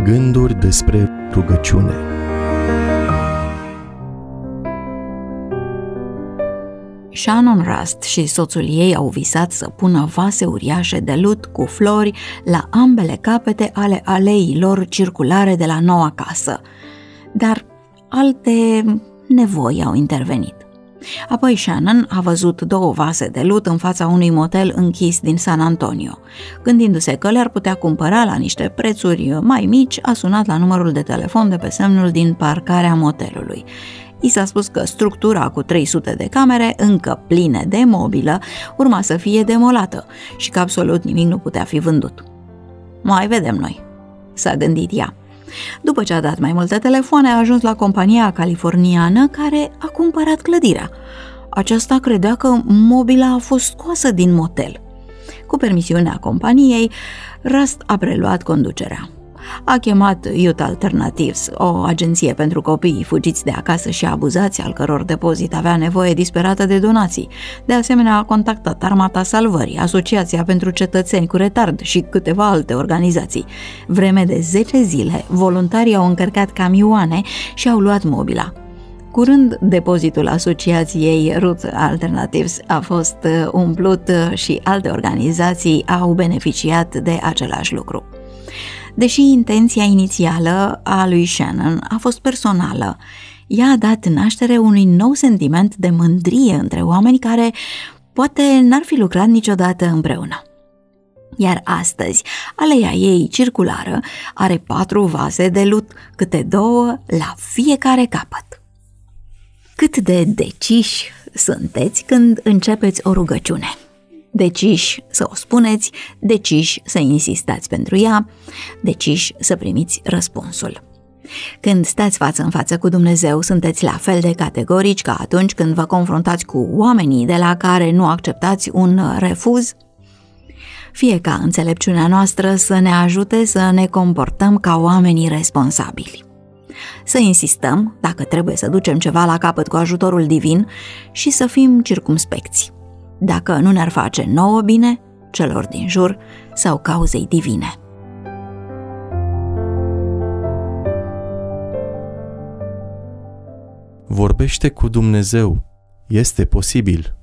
Gânduri despre rugăciune. Shannon Rust și soțul ei au visat să pună vase uriașe de lut cu flori la ambele capete ale aleilor circulare de la noua casă, dar alte nevoi au intervenit. Apoi Shannon a văzut 2 vase de lut în fața unui motel închis din San Antonio. Gândindu-se că le-ar putea cumpăra la niște prețuri mai mici, a sunat la numărul de telefon de pe semnul din parcarea motelului. I s-a spus că structura cu 300 de camere, încă pline de mobilă, urma să fie demolată și că absolut nimic nu putea fi vândut. Mai vedem noi, s-a gândit ea. După ce a dat mai multe telefoane, a ajuns la compania californiană care a cumpărat clădirea. Aceasta credea că mobila a fost scoasă din motel. Cu permisiunea companiei, Rust a preluat conducerea. A chemat Youth Alternatives, o agenție pentru copiii fugiți de acasă și abuzați, al căror depozit avea nevoie disperată de donații. De asemenea, a contactat Armata Salvării, Asociația pentru Cetățeni cu Retard și câteva alte organizații. Vreme de 10 zile, voluntarii au încărcat camioane și au luat mobila. Curând, depozitul asociației Youth Alternatives a fost umplut și alte organizații au beneficiat de același lucru. Deși intenția inițială a lui Shannon a fost personală, ea a dat naștere unui nou sentiment de mândrie între oameni care poate n-ar fi lucrat niciodată împreună. Iar astăzi, aleia ei circulară are 4 vase de lut, câte 2 la fiecare capăt. Cât de deciși sunteți când începeți o rugăciune? Deciși să o spuneți, deciși să insistați pentru ea, deciși să primiți răspunsul. Când stați față în față cu Dumnezeu, sunteți la fel de categorici ca atunci când vă confruntați cu oamenii de la care nu acceptați un refuz? Fie ca înțelepciunea noastră să ne ajute să ne comportăm ca oamenii responsabili. Să insistăm, dacă trebuie să ducem ceva la capăt cu ajutorul divin, și să fim circumspecți, dacă nu ne-ar face nouă bine, celor din jur sau cauzei divine. Vorbește cu Dumnezeu. Este posibil.